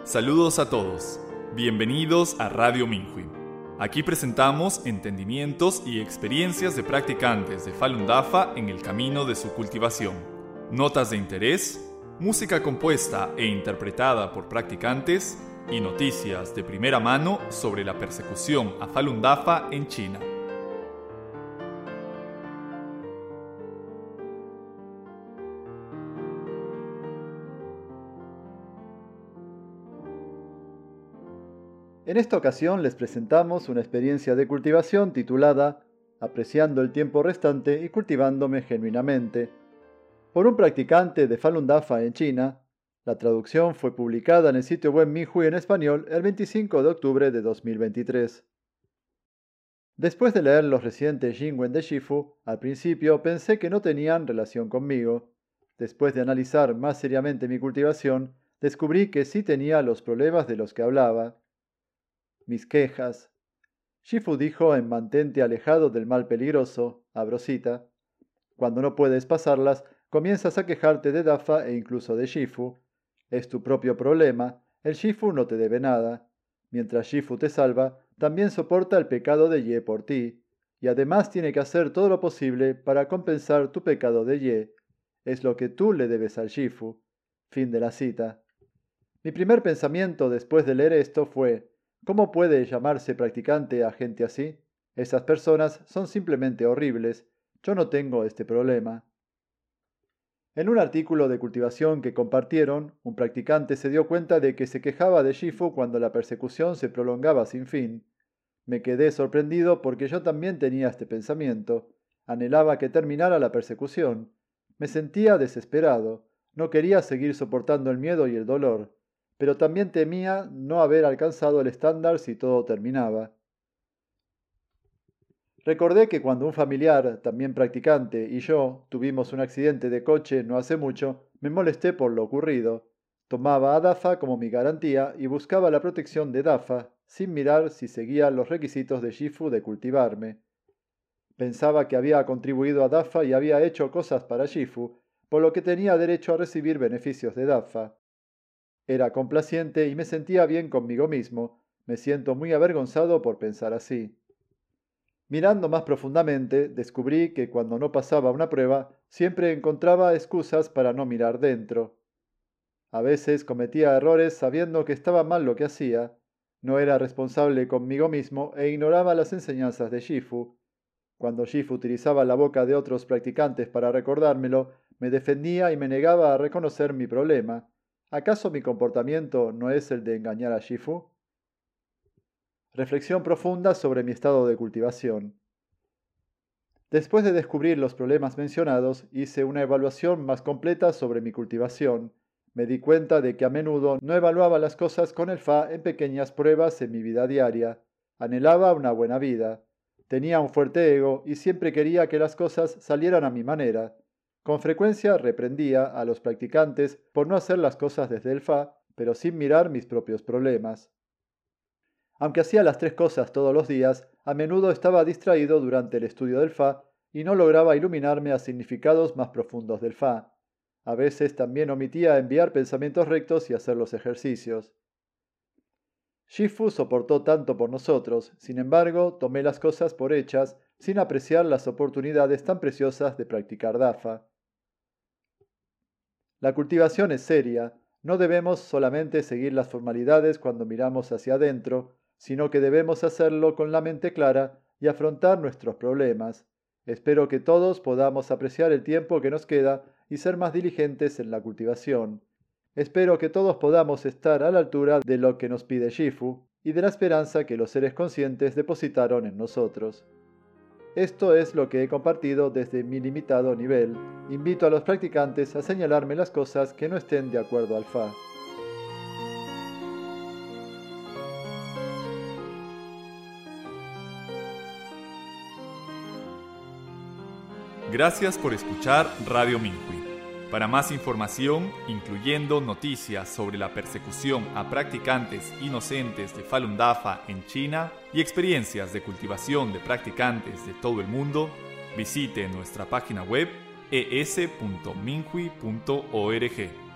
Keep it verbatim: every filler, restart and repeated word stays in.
Saludos a todos. Bienvenidos a Radio Minhui. Aquí presentamos entendimientos y experiencias de practicantes de Falun Dafa en el camino de su cultivación. Notas de interés, música compuesta e interpretada por practicantes y noticias de primera mano sobre la persecución a Falun Dafa en China. En esta ocasión les presentamos una experiencia de cultivación titulada Apreciando el tiempo restante y cultivándome genuinamente, por un practicante de Falun Dafa en China. La traducción fue publicada en el sitio web Minhui en español el veinticinco de octubre de dos mil veintitrés. Después de leer los recientes Jingwen de Shifu, al principio pensé que no tenían relación conmigo. Después de analizar más seriamente mi cultivación, descubrí que sí tenía los problemas de los que hablaba. Mis quejas. Shifu dijo en Mantente alejado del mal peligroso, abro cita. Cuando no puedes pasarlas, comienzas a quejarte de Dafa e incluso de Shifu. Es tu propio problema, el Shifu no te debe nada. Mientras Shifu te salva, también soporta el pecado de Ye por ti, y además tiene que hacer todo lo posible para compensar tu pecado de Ye. Es lo que tú le debes al Shifu. Fin de la cita. Mi primer pensamiento después de leer esto fue: ¿cómo puede llamarse practicante a gente así? Esas personas son simplemente horribles. Yo no tengo este problema. En un artículo de cultivación que compartieron, un practicante se dio cuenta de que se quejaba de Shifu cuando la persecución se prolongaba sin fin. Me quedé sorprendido porque yo también tenía este pensamiento. Anhelaba que terminara la persecución. Me sentía desesperado. No quería seguir soportando el miedo y el dolor, pero también temía no haber alcanzado el estándar si todo terminaba. Recordé que cuando un familiar, también practicante, y yo tuvimos un accidente de coche no hace mucho, me molesté por lo ocurrido. Tomaba a Dafa como mi garantía y buscaba la protección de Dafa, sin mirar si seguía los requisitos de Shifu de cultivarme. Pensaba que había contribuido a Dafa y había hecho cosas para Shifu, por lo que tenía derecho a recibir beneficios de Dafa. Era complaciente y me sentía bien conmigo mismo. Me siento muy avergonzado por pensar así. Mirando más profundamente, descubrí que cuando no pasaba una prueba, siempre encontraba excusas para no mirar dentro. A veces cometía errores sabiendo que estaba mal lo que hacía. No era responsable conmigo mismo e ignoraba las enseñanzas de Shifu. Cuando Shifu utilizaba la boca de otros practicantes para recordármelo, me defendía y me negaba a reconocer mi problema. ¿Acaso mi comportamiento no es el de engañar a Shifu? Reflexión profunda sobre mi estado de cultivación. Después de descubrir los problemas mencionados, hice una evaluación más completa sobre mi cultivación. Me di cuenta de que a menudo no evaluaba las cosas con el Fa en pequeñas pruebas en mi vida diaria. Anhelaba una buena vida. Tenía un fuerte ego y siempre quería que las cosas salieran a mi manera. Con frecuencia reprendía a los practicantes por no hacer las cosas desde el Fa, pero sin mirar mis propios problemas. Aunque hacía las tres cosas todos los días, a menudo estaba distraído durante el estudio del Fa y no lograba iluminarme a significados más profundos del Fa. A veces también omitía enviar pensamientos rectos y hacer los ejercicios. Shifu soportó tanto por nosotros, sin embargo, tomé las cosas por hechas, sin apreciar las oportunidades tan preciosas de practicar Dafa. La cultivación es seria. No debemos solamente seguir las formalidades cuando miramos hacia adentro, sino que debemos hacerlo con la mente clara y afrontar nuestros problemas. Espero que todos podamos apreciar el tiempo que nos queda y ser más diligentes en la cultivación. Espero que todos podamos estar a la altura de lo que nos pide Shifu y de la esperanza que los seres conscientes depositaron en nosotros. Esto es lo que he compartido desde mi limitado nivel. Invito a los practicantes a señalarme las cosas que no estén de acuerdo al Fa. Gracias por escuchar Radio Minhui. Para más información, incluyendo noticias sobre la persecución a practicantes inocentes de Falun Dafa en China y experiencias de cultivación de practicantes de todo el mundo, visite nuestra página web e s punto minhui punto org.